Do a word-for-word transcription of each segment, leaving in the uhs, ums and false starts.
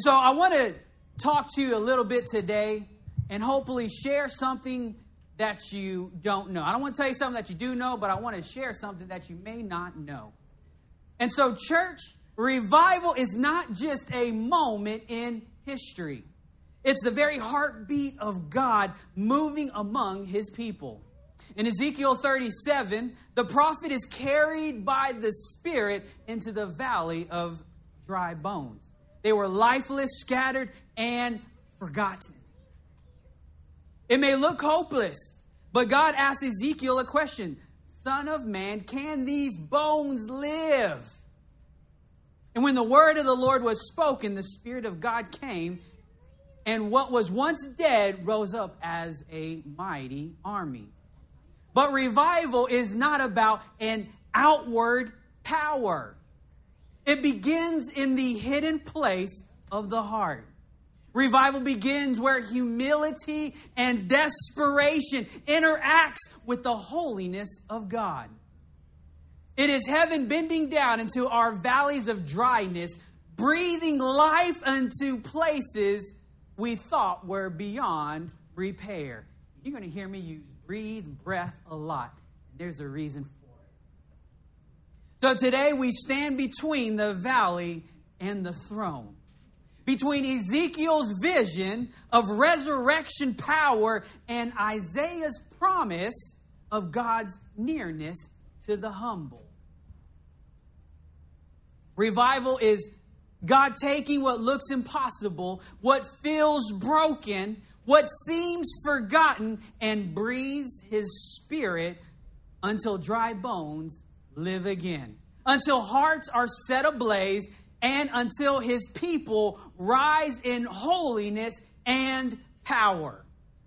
And so I want to talk to you a little bit today and hopefully share something that you don't know. I don't want to tell you something that you do know, but I want to share something that you may not know. And so, church, revival is not just a moment in history. It's the very heartbeat of God moving among his people. In Ezekiel thirty-seven, the prophet is carried by the Spirit into the valley of dry bones. They were lifeless, scattered, and forgotten. It may look hopeless, but God asked Ezekiel a question. Son of man, can these bones live? And when the word of the Lord was spoken, the Spirit of God came, and what was once dead rose up as a mighty army. But revival is not about an outward power. It begins in the hidden place of the heart. Revival begins where humility and desperation interacts with the holiness of God. It is heaven bending down into our valleys of dryness, breathing life into places we thought were beyond repair. You're going to hear me use breathe, breath a lot. There's a reason for it. So today we stand between the valley and the throne. Between Ezekiel's vision of resurrection power and Isaiah's promise of God's nearness to the humble. Revival is God taking what looks impossible, what feels broken, what seems forgotten, and breathes his Spirit until dry bones live again. Until hearts are set ablaze, and until his people rise in holiness and power.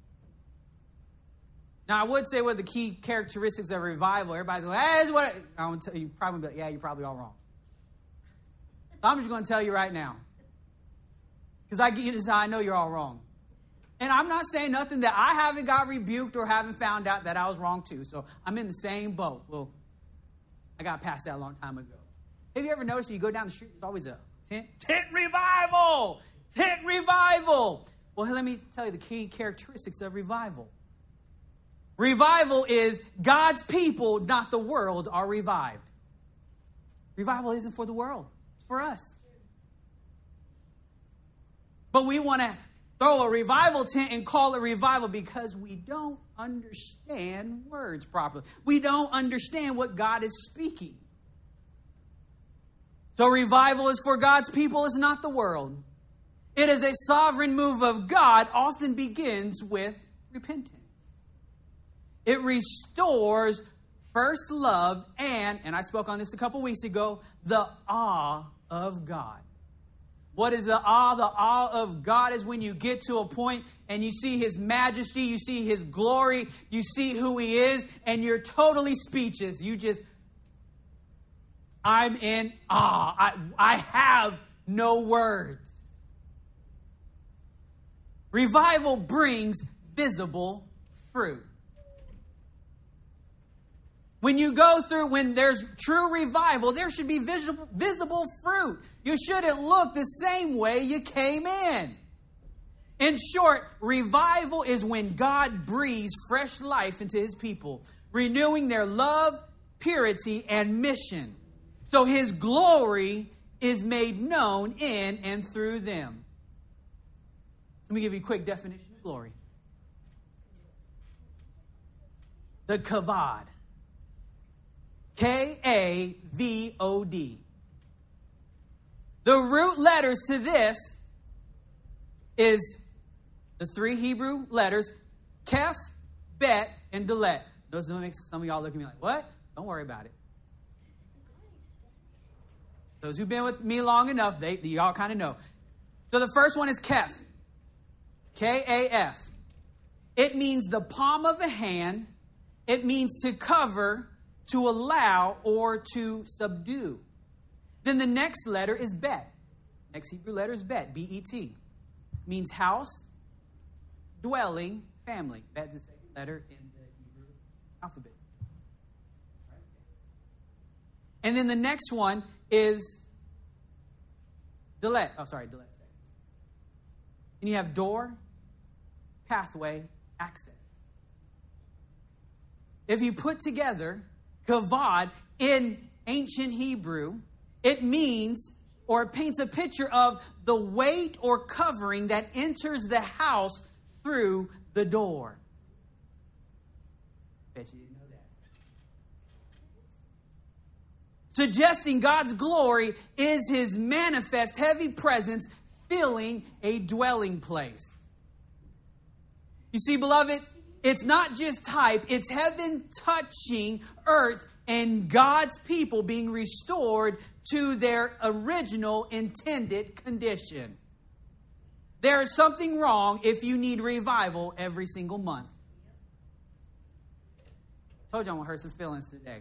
Now, I would say what the key characteristics of revival. Everybody's going, hey, this is what I, I want to tell you. Probably be like, yeah, you're probably all wrong. I'm just going to tell you right now. Because I get this is how I know you're all wrong. And I'm not saying nothing that I haven't got rebuked or haven't found out that I was wrong too. So I'm in the same boat. Well, I got past that a long time ago. Have you ever noticed you go down the street, there's always a tent, tent revival, tent revival. Well, let me tell you the key characteristics of revival. Revival is God's people, not the world, are revived. Revival isn't for the world, it's for us. But we want to throw a revival tent and call it revival because we don't understand words properly. We don't understand what God is speaking. So revival is for God's people, it's not the world. It is a sovereign move of God, often begins with repentance. It restores first love and, and I spoke on this a couple weeks ago, the awe of God. What is the awe? The awe of God is when you get to a point and you see his majesty, you see his glory, you see who he is, and you're totally speechless. You just, I'm in awe. I, I have no words. Revival brings visible fruit. When you go through, when there's true revival, there should be visible, visible fruit. You shouldn't look the same way you came in. In short, revival is when God breathes fresh life into his people, renewing their love, purity, and mission. So his glory is made known in and through them. Let me give you a quick definition of glory. The kavod. K A V O D. The root letters to this is the three Hebrew letters, Kef, Bet, and Dalet. Those make some of y'all look at me like, what? Don't worry about it. Those who've been with me long enough, they, they y'all kind of know. So the first one is Kef. K A F. It means the palm of a hand. It means to cover, to allow, or to subdue. Then the next letter is Bet. Next Hebrew letter is Bet, B E T. Means house, dwelling, family. Bet is the second letter in the Hebrew alphabet. Right? And then the next one is Dalet. Oh, sorry, Dalet. and you have door, pathway, access. If you put together kavod in ancient Hebrew, it means, or it paints a picture of the weight or covering that enters the house through the door. Bet you didn't know that. Suggesting God's glory is his manifest heavy presence filling a dwelling place. You see, beloved, it's not just type, it's heaven touching earth and God's people being restored to their original intended condition. There is something wrong if you need revival every single month. I told you I'm going to hurt some feelings today.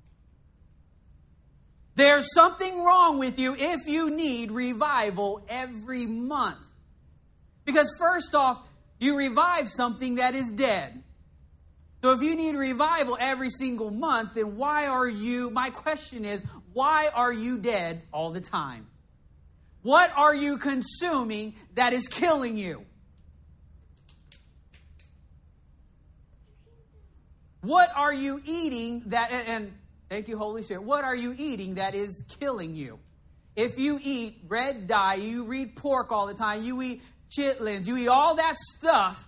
There's something wrong with you if you need revival every month. Because first off, you revive something that is dead. So if you need revival every single month, then why are you, my question is, why are you dead all the time? What are you consuming that is killing you? What are you eating that, and, and thank you, Holy Spirit, what are you eating that is killing you? If you eat red dye, you eat pork all the time, you eat chitlins, you eat all that stuff,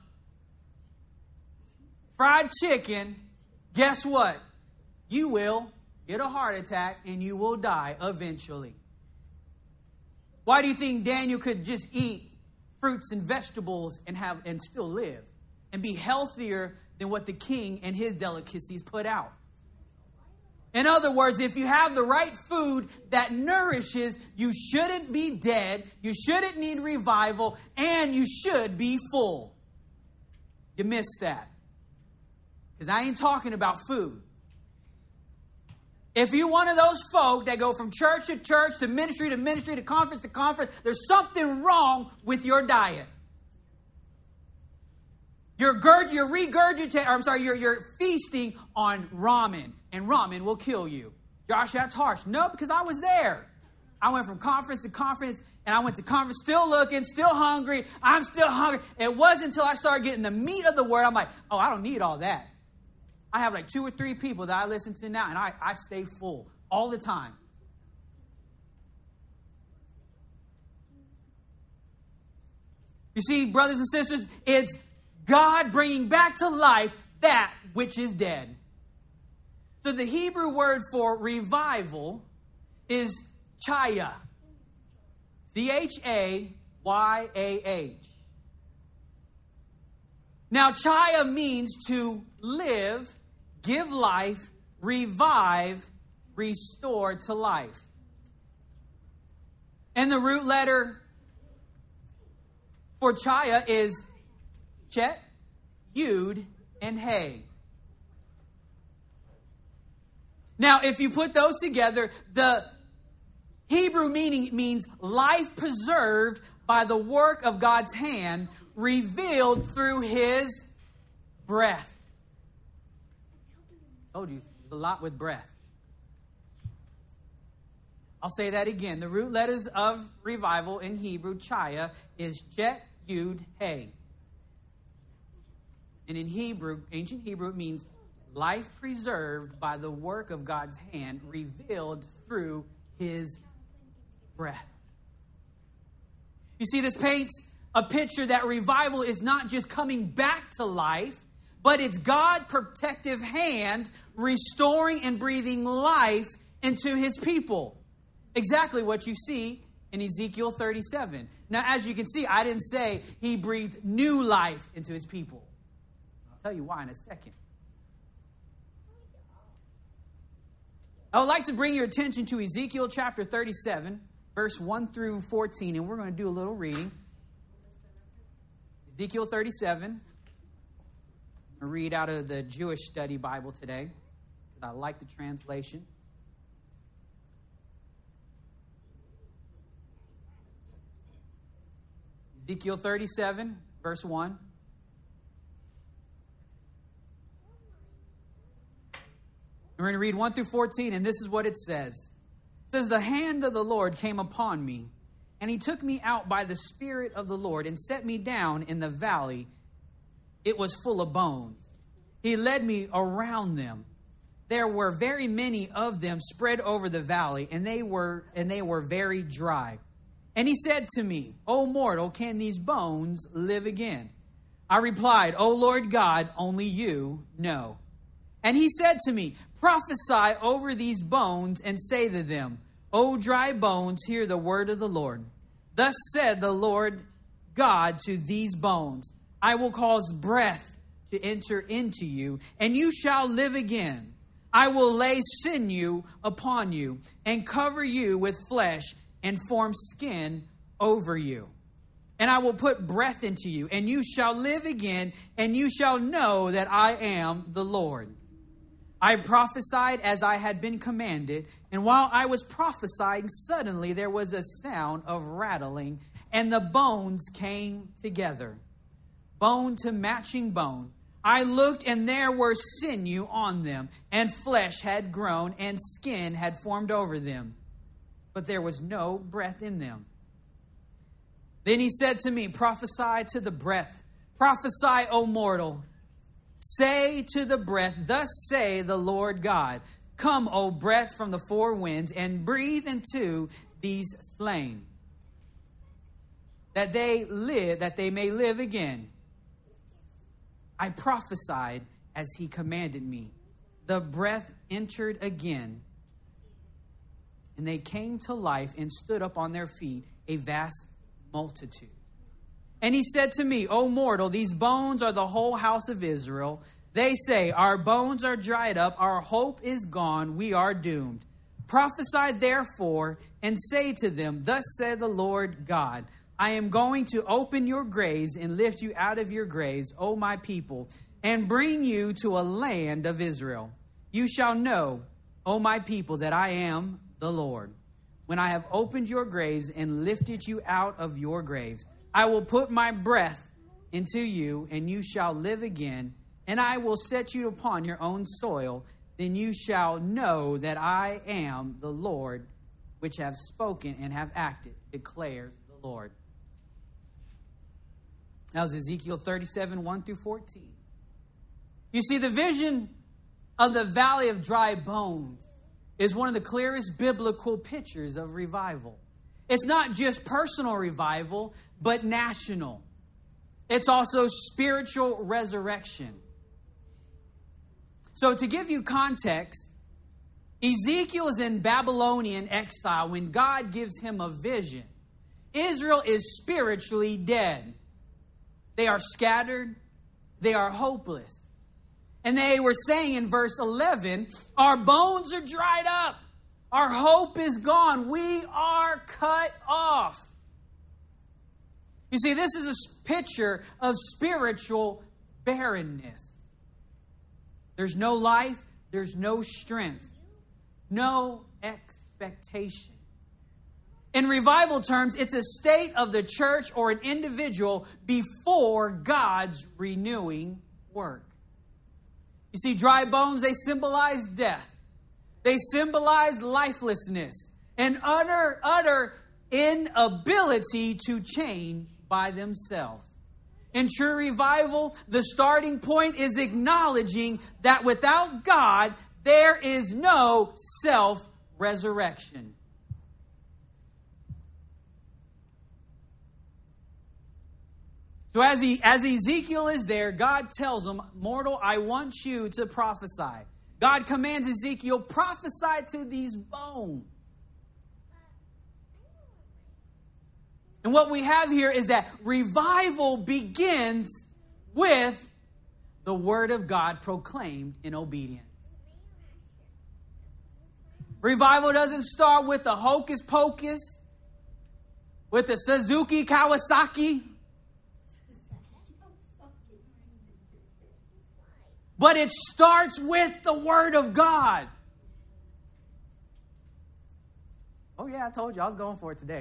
fried chicken, guess what? You will get a heart attack and you will die eventually. Why do you think Daniel could just eat fruits and vegetables and have and still live and be healthier than what the king and his delicacies put out? In other words, if you have the right food that nourishes, you shouldn't be dead, you shouldn't need revival, and you should be full. You missed that. Because I ain't talking about food. If you're one of those folk that go from church to church, to ministry to ministry, to conference to conference, there's something wrong with your diet. You're, gurg- you're regurgitating, or I'm sorry, you're, you're feasting on ramen, and ramen will kill you. Josh, that's harsh. No, because I was there. I went from conference to conference, and I went to conference still looking, still hungry. I'm still hungry. It wasn't until I started getting the meat of the word, I'm like, oh, I don't need all that. I have like two or three people that I listen to now, and I, I stay full all the time. You see, brothers and sisters, it's God bringing back to life that which is dead. So the Hebrew word for revival is chaya. C H A Y A H. Now, chaya means to live, give life, revive, restore to life. And the root letter for chaya is chet, yud, and hey. Now, if you put those together, the Hebrew meaning means life preserved by the work of God's hand, revealed through his breath. I told you, a lot with breath. I'll say that again. The root letters of revival in Hebrew, chaya, is chet, yud, hey. And in Hebrew, ancient Hebrew, it means life preserved by the work of God's hand, revealed through his breath. You see, this paints a picture that revival is not just coming back to life, but it's God's protective hand restoring and breathing life into his people. Exactly what you see in Ezekiel thirty-seven. Now, as you can see, I didn't say he breathed new life into his people. I'll tell you why in a second. I would like to bring your attention to Ezekiel chapter thirty-seven, verse one through fourteen, and we're going to do a little reading. Ezekiel thirty-seven. I'm going to read out of the Jewish Study Bible today, because I like the translation. Ezekiel thirty-seven, verse one. We're going to read one through fourteen, and this is what it says. It says, "The hand of the Lord came upon me, And he took me out by the Spirit of the Lord and set me down in the valley. It was full of bones. He led me around them. There were very many of them spread over the valley, and they were and they were very dry. And he said to me, O mortal, can these bones live again? I replied, O Lord God, only you know. And he said to me, prophesy over these bones and say to them, O dry bones, hear the word of the Lord. Thus said the Lord God to these bones, I will cause breath to enter into you, and you shall live again. I will lay sinew upon you, and cover you with flesh, and form skin over you. And I will put breath into you, and you shall live again, and you shall know that I am the Lord. I prophesied as I had been commanded, and while I was prophesying, suddenly there was a sound of rattling, and the bones came together, bone to matching bone. I looked, and there were sinew on them, and flesh had grown, and skin had formed over them, but there was no breath in them. Then he said to me, prophesy to the breath. Prophesy, O mortal. Say to the breath, thus say the Lord God, come, O breath from the four winds, and breathe into these slain, that they live, that they may live again. I prophesied as he commanded me. The breath entered again, and they came to life and stood up on their feet, a vast multitude. And he said to me, O mortal, these bones are the whole house of Israel. They say, our bones are dried up, our hope is gone, we are doomed. Prophesy therefore, and say to them, thus said the Lord God, I am going to open your graves and lift you out of your graves, O my people, and bring you to a land of Israel. You shall know, O my people, that I am the Lord. When I have opened your graves and lifted you out of your graves, I will put my breath into you, and you shall live again, and I will set you upon your own soil. Then you shall know that I am the Lord, which have spoken and have acted, declares the Lord. That was Ezekiel thirty-seven, one through fourteen. You see, the vision of the valley of dry bones is one of the clearest biblical pictures of revival. It's not just personal revival, but national. It's also spiritual resurrection. So to give you context, Ezekiel is in Babylonian exile when God gives him a vision. Israel is spiritually dead. They are scattered. They are hopeless. And they were saying in verse eleven, our bones are dried up. Our hope is gone. We are cut off. You see, this is a picture of spiritual barrenness. There's no life. There's no strength. No expectation. In revival terms, it's a state of the church or an individual before God's renewing work. You see, dry bones, they symbolize death. They symbolize lifelessness and utter, utter inability to change by themselves. In true revival, the starting point is acknowledging that without God, there is no self-resurrection. So as he, as Ezekiel is there, God tells him, mortal, I want you to prophesy. God commands Ezekiel, prophesy to these bones. And what we have here is that revival begins with the word of God proclaimed in obedience. Revival doesn't start with the hocus pocus, with the Suzuki Kawasaki. But it starts with the word of God. Oh yeah, I told you I was going for it today.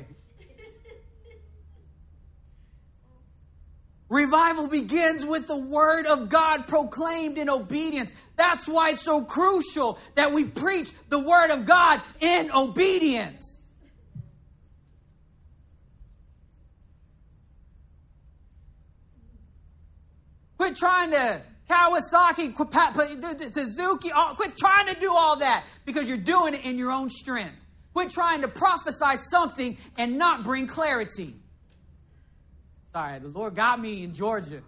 Revival begins with the word of God proclaimed in obedience. That's why it's so crucial that we preach the word of God in obedience. Quit trying to Kawasaki, Suzuki, quit trying to do all that because you're doing it in your own strength. Quit trying to prophesy something and not bring clarity. Sorry, the Lord got me in Georgia.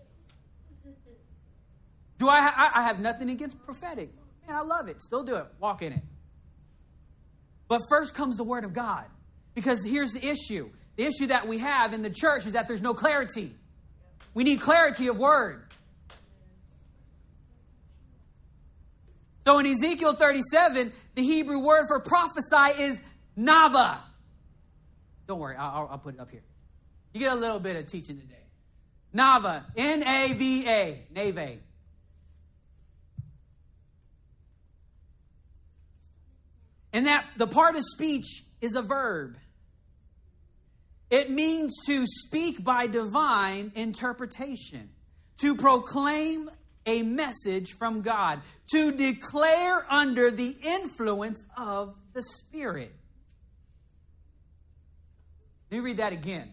Do I, ha- I have nothing against prophetic. Man, I love it. Still do it. Walk in it. But first comes the word of God. Because here's the issue. The issue that we have in the church is that there's no clarity. We need clarity of word. So in Ezekiel thirty-seven, the Hebrew word for prophesy is nava. Don't worry, I'll, I'll put it up here. You get a little bit of teaching today. Nava, N A V A, nave. And that the part of speech is a verb. It means to speak by divine interpretation, to proclaim a message from God, to declare under the influence of the Spirit. Let me read that again.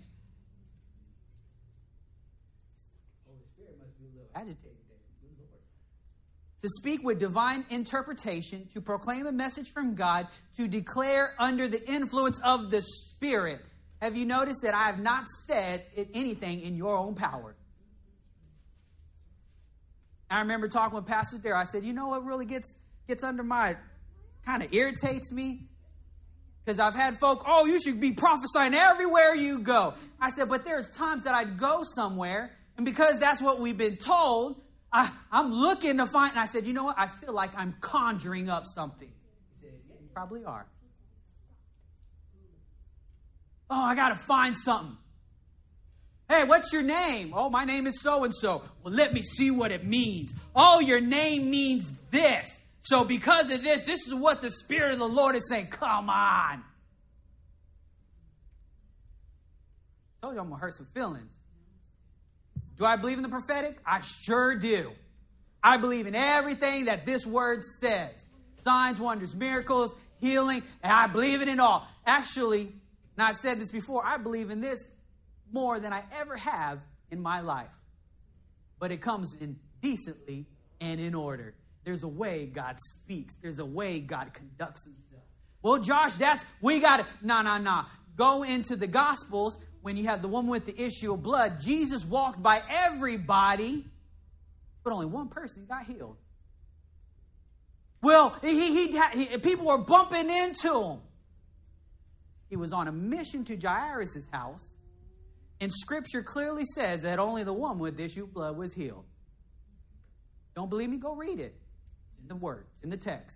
Holy Spirit must be a little agitated there. To speak with divine interpretation, to proclaim a message from God, to declare under the influence of the Spirit. Have you noticed that I have not said anything in your own power? I remember talking with Pastor Darrell. I said, you know what really gets, gets under my, kind of irritates me? Because I've had folk, oh, you should be prophesying everywhere you go. I said, but there's times that I'd go somewhere, and because that's what we've been told, I, I'm looking to find, and I said, you know what? I feel like I'm conjuring up something. He said, yeah, you probably are. Oh, I got to find something. Hey, what's your name? Oh, my name is so-and-so. Well, let me see what it means. Oh, your name means this. So because of this, this is what the Spirit of the Lord is saying. Come on. I told you I'm going to hurt some feelings. Do I believe in the prophetic? I sure do. I believe in everything that this word says. Signs, wonders, miracles, healing, and I believe in it all. Actually, and I've said this before, I believe in this more than I ever have in my life. But it comes in decently and in order. There's a way God speaks. There's a way God conducts himself. Well, Josh, that's, we got to, no, no, no. Go into the Gospels. When you have the woman with the issue of blood, Jesus walked by everybody, but only one person got healed. Well, he, he, he, people were bumping into him. He was on a mission to Jairus' house, and Scripture clearly says that only the woman with the issue of blood was healed. Don't believe me? Go read it. It's in the Word, it's in the text.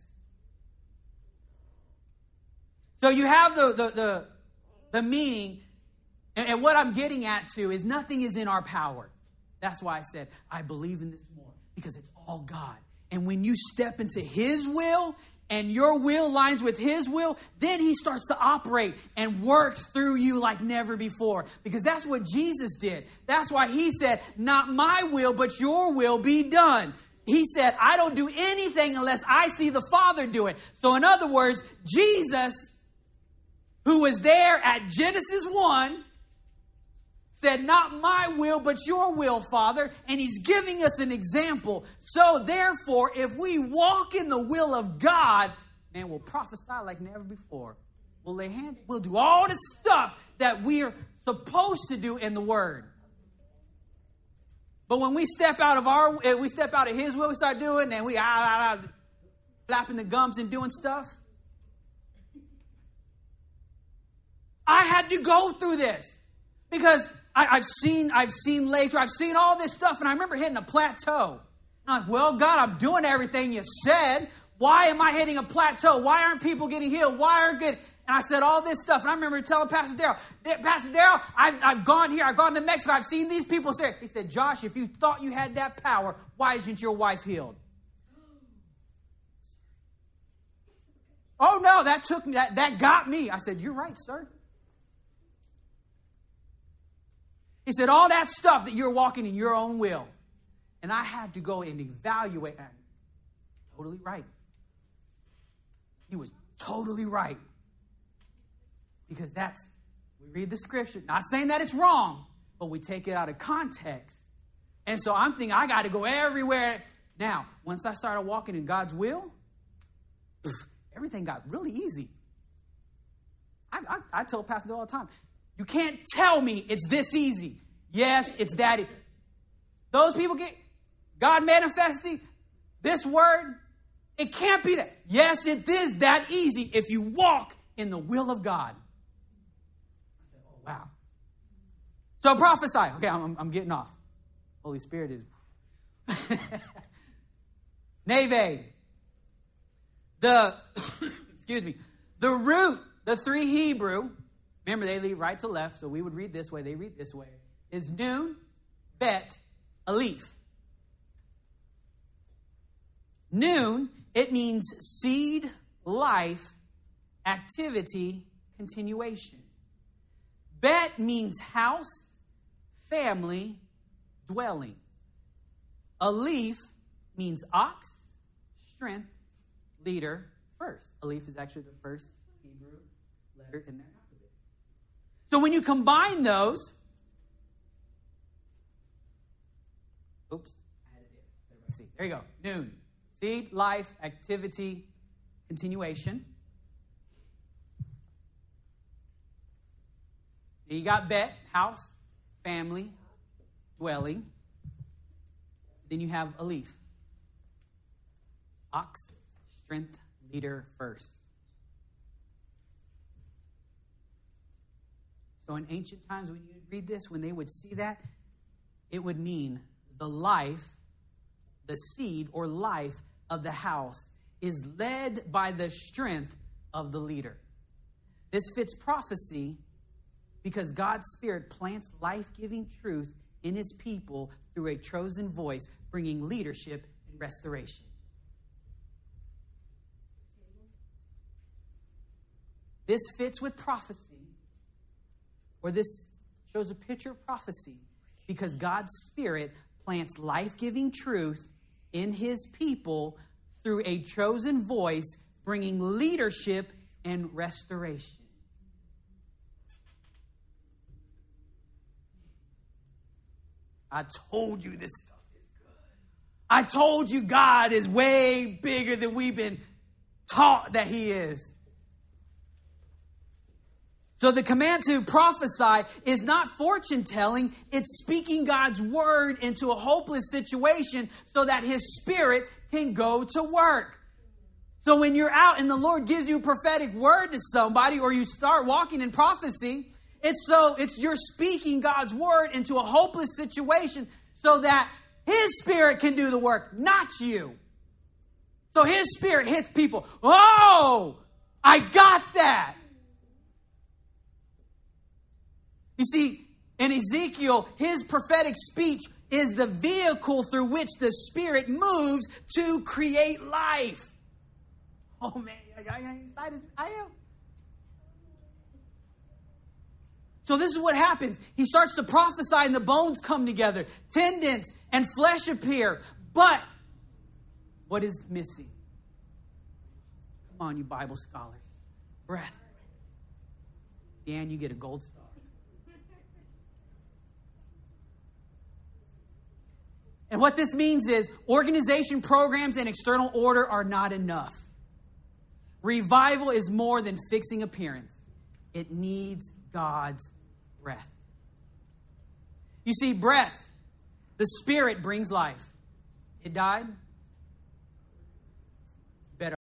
So you have the, the, the, the meaning. And what I'm getting at, too, is nothing is in our power. That's why I said, I believe in this more, because it's all God. And when you step into his will and your will lines with his will, then he starts to operate and work through you like never before. Because that's what Jesus did. That's why he said, not my will, but your will be done. He said, I don't do anything unless I see the Father do it. So in other words, Jesus, who was there at Genesis one, said, not my will, but your will, Father. And he's giving us an example. So therefore, if we walk in the will of God, man, we'll prophesy like never before. We'll lay hands, we'll do all the stuff that we're supposed to do in the Word. But when we step out of our, we step out of his will, we start doing, and we ah, ah, ah, flapping the gums and doing stuff. I had to go through this because I, I've seen, I've seen later, I've seen all this stuff, and I remember hitting a plateau. I'm like, well, God, I'm doing everything you said. Why am I hitting a plateau? Why aren't people getting healed? Why aren't good? And I said all this stuff, and I remember telling Pastor Darrell, Pastor Darrell, I've, I've gone here, I've gone to Mexico, I've seen these people say, he said, Josh, if you thought you had that power, why isn't your wife healed? Oh, no, that took me, that, that got me. I said, you're right, sir. He said, all that stuff that you're walking in your own will. And I had to go and evaluate. And totally right. He was totally right. Because that's, we read the scripture. Not saying that it's wrong, but we take it out of context. And so I'm thinking, I got to go everywhere. Now, once I started walking in God's will, everything got really easy. I, I, I tell pastors all the time, you can't tell me it's this easy. Yes, it's that easy. Those people get God manifesting this word. It can't be that. Yes, it is that easy if you walk in the will of God. I said, oh, wow. So prophesy. Okay, I'm, I'm getting off. Holy Spirit is. Neve. The, excuse me, the root, the three Hebrew, remember they lead right to left, so we would read this way, they read this way, is noon, bet, alif. Noon, it means seed, life, activity, continuation. Bet means house, family, dwelling. Alif means ox, strength, leader, first. Alif is actually the first Hebrew letter in their alphabet. So when you combine those, oops, I had it there. Everybody see. There you go. Noon. Seed, life, activity, continuation. And you got bet, house, family, dwelling. Then you have alif. Ox, strength, leader, first. So in ancient times, when you read this, when they would see that, it would mean the life, the seed or life of the house is led by the strength of the leader. This fits prophecy because God's Spirit plants life-giving truth in his people through a chosen voice, bringing leadership and restoration. This fits with prophecy, or this shows a picture of prophecy, because God's Spirit plants life-giving truth in his people through a chosen voice, bringing leadership and restoration. I told you this stuff is good. I told you God is way bigger than we've been taught that he is. So the command to prophesy is not fortune telling. It's speaking God's word into a hopeless situation so that his Spirit can go to work. So when you're out and the Lord gives you a prophetic word to somebody, or you start walking in prophecy, it's so it's you're speaking God's word into a hopeless situation so that his Spirit can do the work, not you. So his Spirit hits people. Oh, I got that. You see, in Ezekiel, his prophetic speech is the vehicle through which the Spirit moves to create life. Oh, man, I am excited. I am. So this is what happens. He starts to prophesy and the bones come together. Tendons and flesh appear. But what is missing? Come on, you Bible scholars. Breath. Dan, you get a gold star. And what this means is organization, programs, and external order are not enough. Revival is more than fixing appearance. It needs God's breath. You see, breath, the Spirit brings life. It died. Better.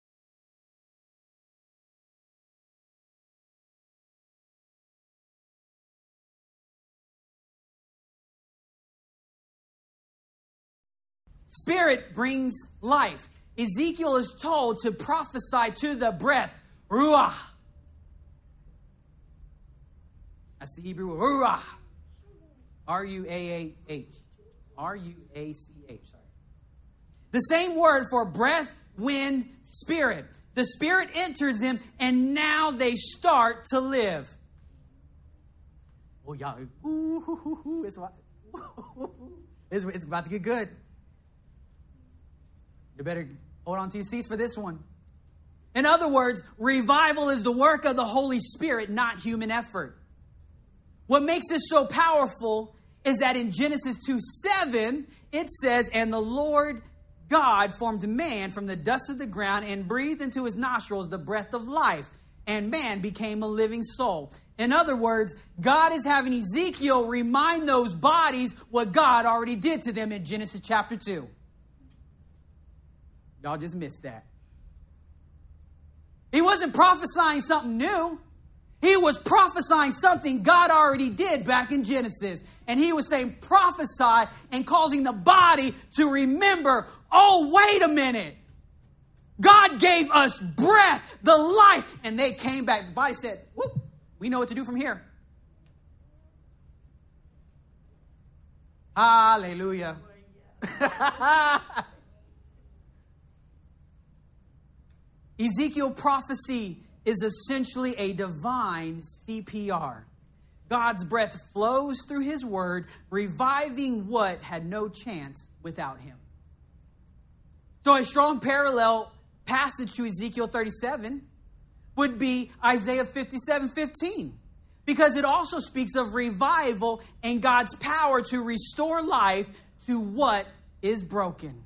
Spirit brings life. Ezekiel is told to prophesy to the breath, ruach. That's the Hebrew word, ruach. R U A A H. R U A C H. Sorry. The same word for breath, wind, spirit. The Spirit enters them, and now they start to live. Oh, y'all. Ooh, ooh, ooh, ooh, it's, it's, it's about to get good. You better hold on to your seats for this one. In other words, revival is the work of the Holy Spirit, not human effort. What makes this so powerful is that in Genesis two seven, it says, and the Lord God formed man from the dust of the ground and breathed into his nostrils the breath of life, and man became a living soul. In other words, God is having Ezekiel remind those bodies what God already did to them in Genesis chapter two. Y'all just missed that. He wasn't prophesying something new. He was prophesying something God already did back in Genesis. And he was saying prophesy and causing the body to remember, oh, wait a minute. God gave us breath, the life. And they came back. The body said, whoop, we know what to do from here. Hallelujah. Ezekiel prophecy is essentially a divine C P R. God's breath flows through his word, reviving what had no chance without him. So a strong parallel passage to Ezekiel thirty-seven would be Isaiah fifty-seven fifteen, because it also speaks of revival and God's power to restore life to what is broken.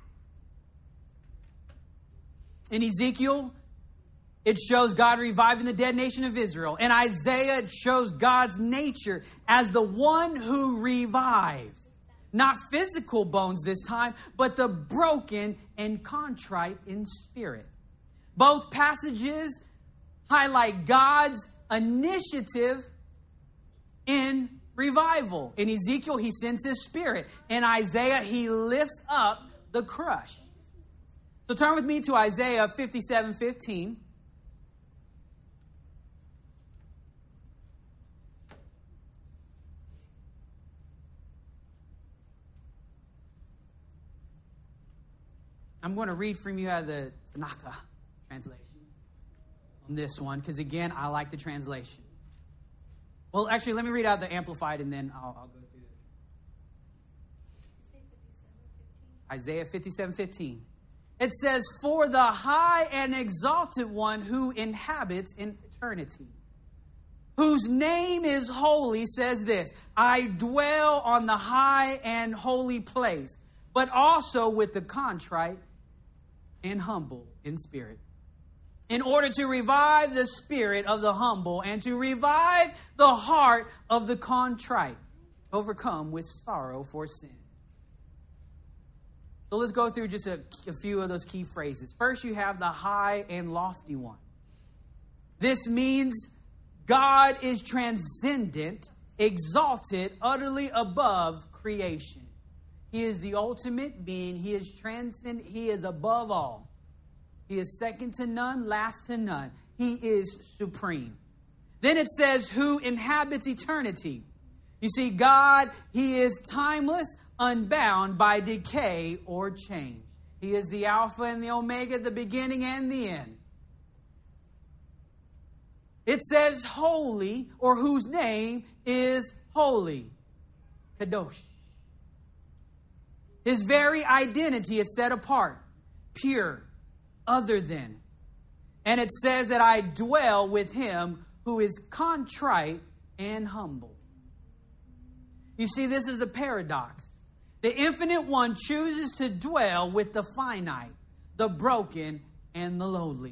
In Ezekiel, it shows God reviving the dead nation of Israel. In Isaiah, it shows God's nature as the one who revives. Not physical bones this time, but the broken and contrite in spirit. Both passages highlight God's initiative in revival. In Ezekiel, he sends his spirit. In Isaiah, he lifts up the crushed. So turn with me to Isaiah fifty-seven fifteen. I'm going to read from you out of the Tanakh translation on this one, because again, I like the translation. Well, actually, let me read out the Amplified, and then I'll, I'll go through it. Isaiah fifty-seven fifteen. It says, for the high and exalted one who inhabits in eternity, whose name is holy, says this, I dwell on the high and holy place, but also with the contrite and humble in spirit, in order to revive the spirit of the humble and to revive the heart of the contrite, overcome with sorrow for sin. So let's go through just a, a few of those key phrases. First, you have the high and lofty one. This means God is transcendent, exalted, utterly above creation. He is the ultimate being. He is transcendent. He is above all. He is second to none, last to none. He is supreme. Then it says, who inhabits eternity. You see, God, he is timeless, unbound by decay or change. He is the Alpha and the Omega, the beginning and the end. It says holy, or whose name is holy. Kadosh. His very identity is set apart, pure, other than. And it says that I dwell with him who is contrite and humble. You see, this is a paradox. The infinite one chooses to dwell with the finite, the broken, and the lowly.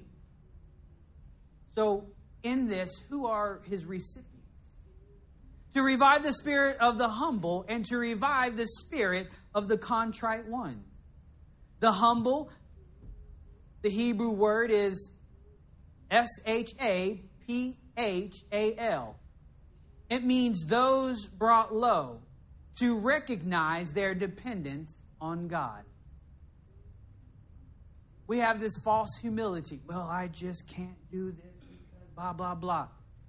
So, in this, who are his recipients? To revive the spirit of the humble and to revive the spirit of the contrite one. The humble, the Hebrew word is S H A P H A L. It means those brought low, to recognize their dependence on God. We have this false humility. Well, I just can't do this, blah, blah, blah.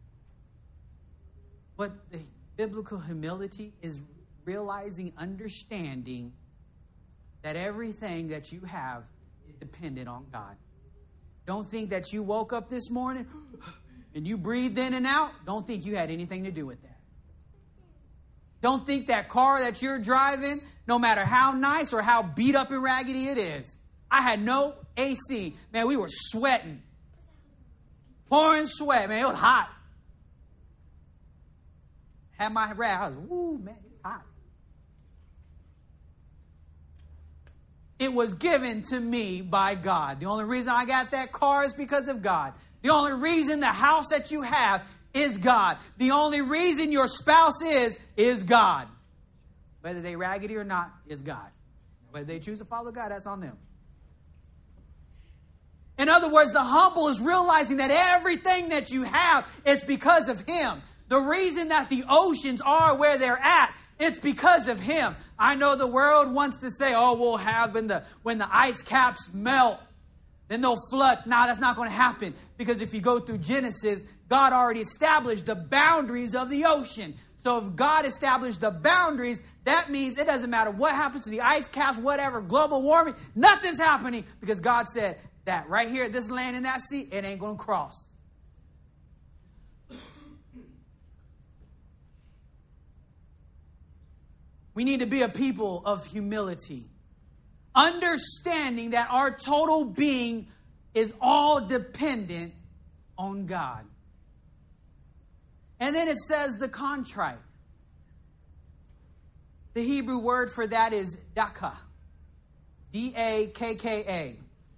But the biblical humility is realizing, understanding that everything that you have is dependent on God. Don't think that you woke up this morning and you breathed in and out. Don't think you had anything to do with that. Don't think that car that you're driving, no matter how nice or how beat up and raggedy it is. I had no A C. Man, we were sweating. Pouring sweat. Man, it was hot. Had my wrap. I was, woo, man, it's hot. It was given to me by God. The only reason I got that car is because of God. The only reason the house that you have is God. The only reason your spouse is, is God. Whether they raggedy or not, is God. Whether they choose to follow God, that's on them. In other words, the humble is realizing that everything that you have, it's because of Him. The reason that the oceans are where they're at, it's because of Him. I know the world wants to say, oh, we'll have when the, when the ice caps melt, then they'll flood. No, that's not going to happen. Because if you go through Genesis, God already established the boundaries of the ocean. So if God established the boundaries, that means it doesn't matter what happens to the ice caps, whatever, global warming, nothing's happening. Because God said that right here, this land and that sea, it ain't going to cross. We need to be a people of humility. Understanding that our total being is all dependent on God. And then it says the contrite. The Hebrew word for that is dakka. D A K K A.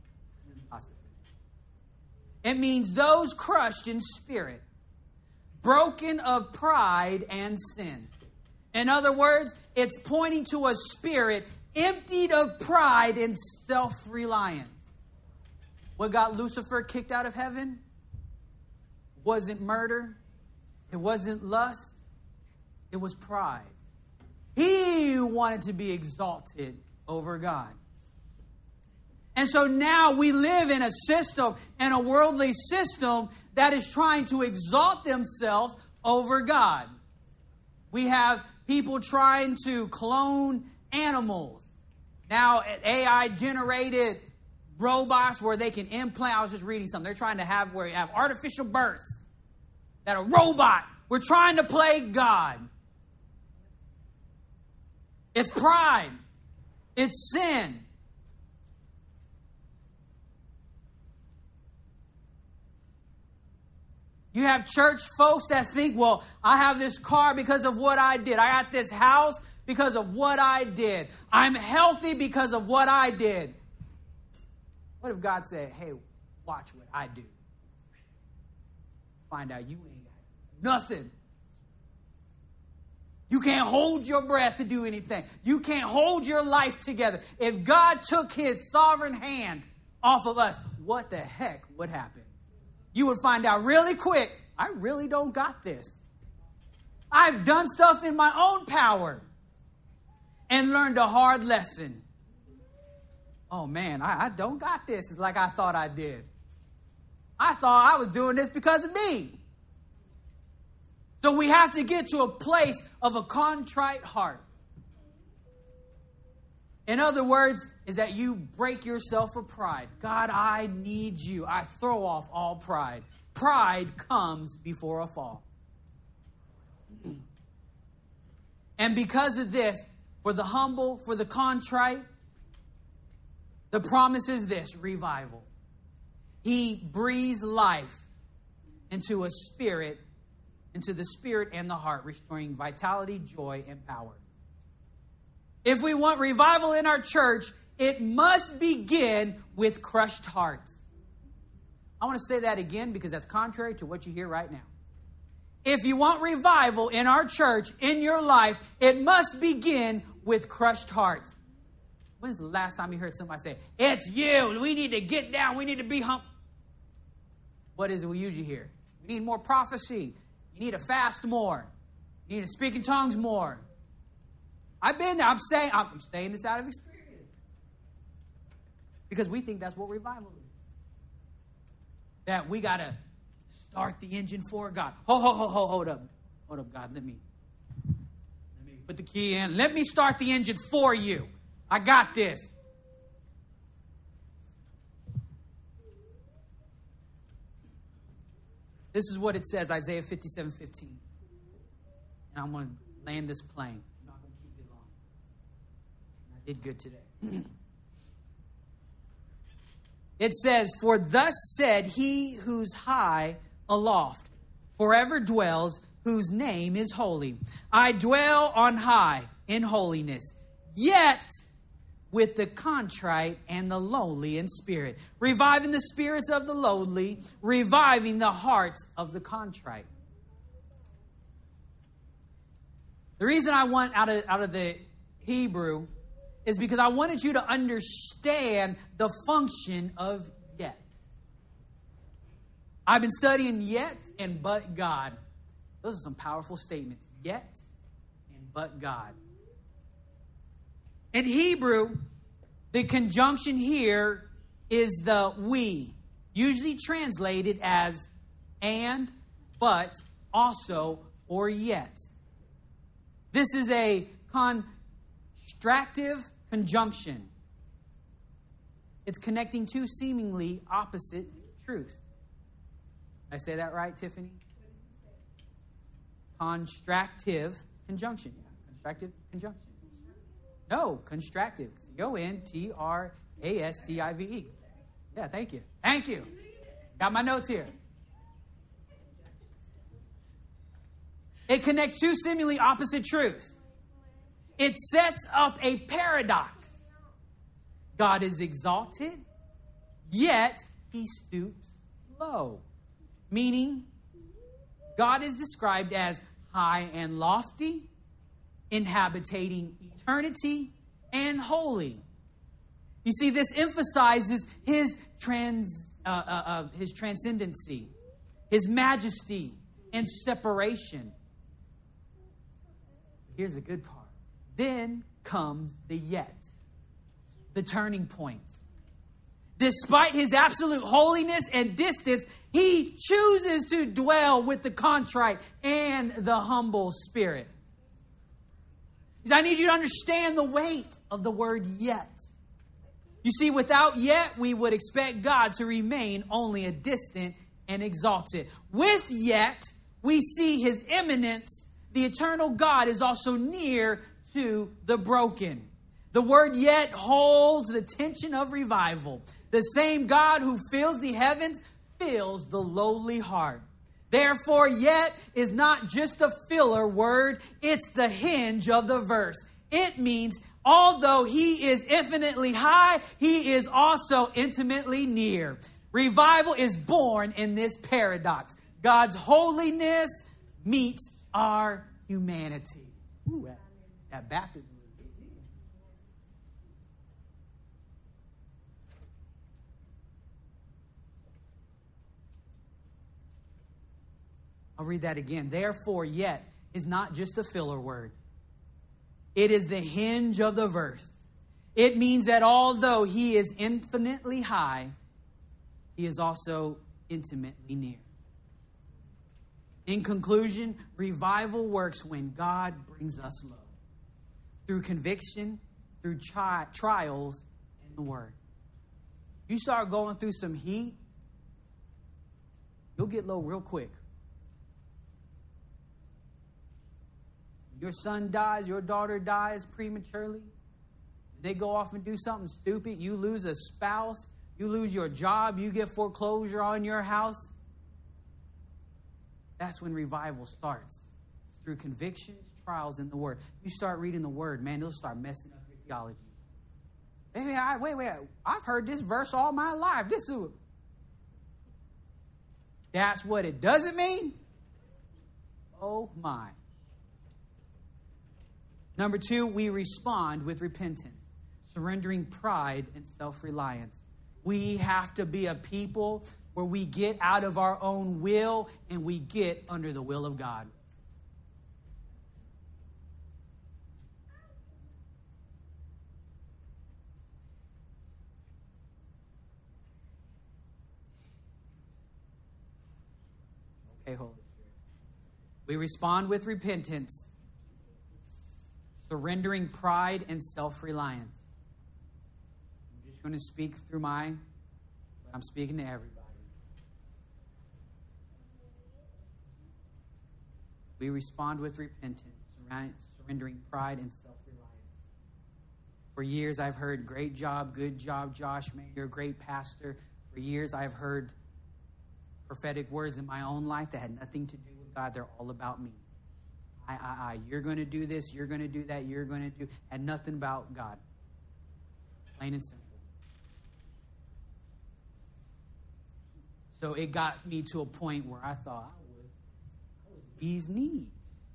It means those crushed in spirit, broken of pride and sin. In other words, it's pointing to a spirit emptied of pride and self-reliance. What got Lucifer kicked out of heaven? Wasn't murder. It wasn't lust. It was pride. He wanted to be exalted over God. And so now we live in a system, in a worldly system that is trying to exalt themselves over God. We have people trying to clone animals. Now, A I-generated robots where they can implant. I was just reading something. They're trying to have where you have artificial births. That a robot. We're trying to play God. It's pride. It's sin. You have church folks that think, well, I have this car because of what I did. I got this house because of what I did. I'm healthy because of what I did. What if God said, hey, watch what I do? Find out you ain't got nothing. You can't hold your breath to do anything. You can't hold your life together. If God took His sovereign hand off of us, what the heck would happen? You would find out really quick, I really don't got this. I've done stuff in my own power and learned a hard lesson. Oh man, I, I don't got this. It's like I thought I did. I thought I was doing this because of me. So we have to get to a place of a contrite heart. In other words, is that you break yourself for pride. God, I need you. I throw off all pride. Pride comes before a fall. And because of this, for the humble, for the contrite, the promise is this, revival. He breathes life into a spirit, into the spirit and the heart, restoring vitality, joy, and power. If we want revival in our church, it must begin with crushed hearts. I want to say that again because that's contrary to what you hear right now. If you want revival in our church, in your life, it must begin with crushed hearts. When's the last time you heard somebody say, it's you, we need to get down, we need to be humble? What is it we usually hear? We need more prophecy. You need to fast more. You need to speak in tongues more. I've been there. I'm saying, I'm saying this out of experience. Because we think that's what revival is. That we got to start the engine for God. Ho, ho, ho, ho, hold up. Hold up, God. Let me, let me put the key in. Let me start the engine for you. I got this. This is what it says, Isaiah fifty-seven fifteen. And I'm going to land this plane. I'm not going to keep it long. I did good today. It says, for thus said he who's high aloft, forever dwells, whose name is holy. I dwell on high in holiness, yet with the contrite and the lowly in spirit, reviving the spirits of the lowly, reviving the hearts of the contrite. The reason I want out of, out of the Hebrew is because I wanted you to understand the function of yet. I've been studying yet and but God. Those are some powerful statements. Yet and but God. In Hebrew, the conjunction here is the we, usually translated as and, but, also, or yet. This is a contractive conjunction. It's connecting two seemingly opposite truths. Did I say that right, Tiffany? Contractive conjunction. Yeah, contractive conjunction. No, constructive. C O N T R A S T I V E. Yeah, thank you. Thank you. Got my notes here. It connects two seemingly opposite truths. It sets up a paradox. God is exalted, yet he stoops low. Meaning, God is described as high and lofty, inhabiting eternity, and holy. You see, this emphasizes his trans, uh, uh, uh, his transcendency, his majesty, and separation. Here's the good part. Then comes the yet, the turning point. Despite his absolute holiness and distance, he chooses to dwell with the contrite and the humble spirit. I need you to understand the weight of the word yet. You see, without yet, we would expect God to remain only a distant and exalted. With yet, we see his immanence. The eternal God is also near to the broken. The word yet holds the tension of revival. The same God who fills the heavens fills the lowly heart. Therefore, yet is not just a filler word, it's the hinge of the verse. It means, although he is infinitely high, he is also intimately near. Revival is born in this paradox. God's holiness meets our humanity. Ooh, that, that baptism. I'll read that again. Therefore, yet is not just a filler word. It is the hinge of the verse. It means that although he is infinitely high, he is also intimately near. In conclusion, revival works when God brings us low. Through conviction, through tri- trials, and the word. You start going through some heat, you'll get low real quick. Your son dies, your daughter dies prematurely. They go off and do something stupid. You lose a spouse. You lose your job. You get foreclosure on your house. That's when revival starts. Through convictions, trials, and the word. You start reading the word, man, it'll start messing up your theology. Hey, I, wait, wait. I've heard this verse all my life. This is... That's what it doesn't mean? Oh, my. Number two, we respond with repentance, surrendering pride and self-reliance. We have to be a people where we get out of our own will and we get under the will of God. Okay, Holy Spirit. We respond with repentance, surrendering pride and self-reliance. I'm just going to speak through my, but I'm speaking to everybody. We respond with repentance, surrendering pride and self-reliance. For years I've heard, great job, good job, Josh, man, you're a great pastor. For years I've heard prophetic words in my own life that had nothing to do with God. They're all about me. I, I, I. You're going to do this. You're going to do that. You're going to do, and nothing about God. Plain and simple. So it got me to a point where I thought I was, I was bee's knees.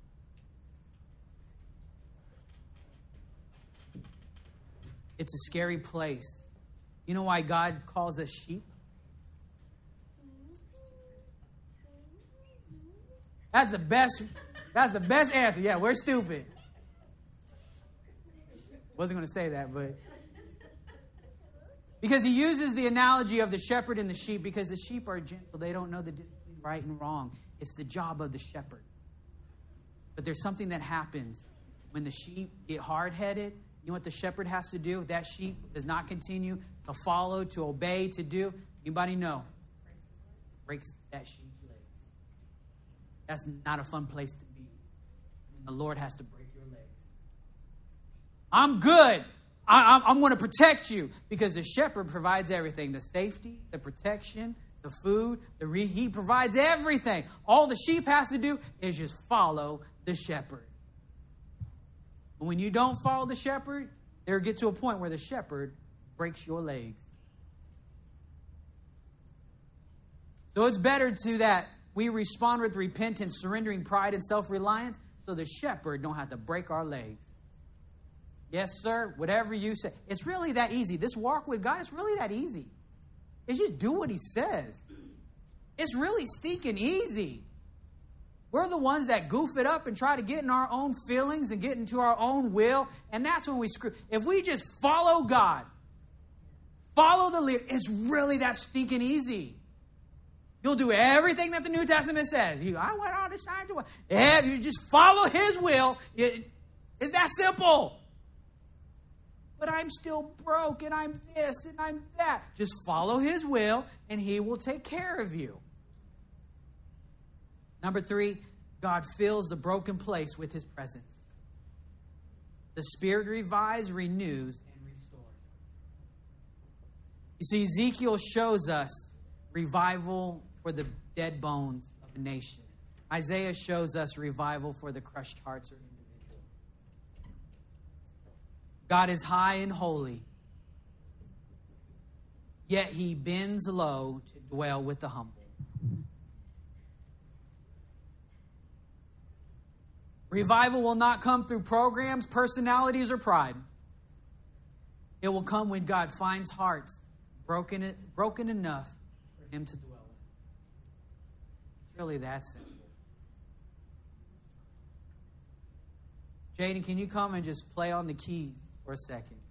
It's a scary place. You know why God calls us sheep? That's the best, that's the best answer. Yeah, we're stupid. Wasn't going to say that, but... Because he uses the analogy of the shepherd and the sheep, because the sheep are gentle. They don't know the difference between right and wrong. It's the job of the shepherd. But there's something that happens when the sheep get hard-headed. You know what the shepherd has to do? If that sheep does not continue to follow, to obey, to do, anybody know? Breaks that sheep's legs. That's not a fun place to be. And the Lord has to break your legs. I'm good. I, I'm, I'm going to protect you, because the shepherd provides everything. The safety, the protection, the food, the re- he provides everything. All the sheep has to do is just follow the shepherd. And when you don't follow the shepherd, there get to a point where the shepherd breaks your legs. So it's better to that we respond with repentance, surrendering pride and self-reliance, so the shepherd don't have to break our legs. Yes, sir, whatever you say. It's really that easy. This walk with God is really that easy. It's just do what he says. It's really stinking easy. We're the ones that goof it up and try to get in our own feelings and get into our own will. And that's when we screw. If we just follow God, follow the leader, it's really that stinking easy. You'll do everything that the New Testament says. You, I went on to shine to yeah, you just follow his will. It, it's that simple. But I'm still broke, and I'm this, and I'm that. Just follow his will, and he will take care of you. Number three, God fills the broken place with his presence. The Spirit revives, renews, and restores. You see, Ezekiel shows us revival for the dead bones of a nation. Isaiah shows us revival for the crushed hearts of individuals. God is high and holy, yet he bends low to dwell with the humble. Revival will not come through programs, personalities, or pride. It will come when God finds hearts broken, broken enough for him to dwell in. It's really that simple. Jaden, can you come and just play on the keys for a second?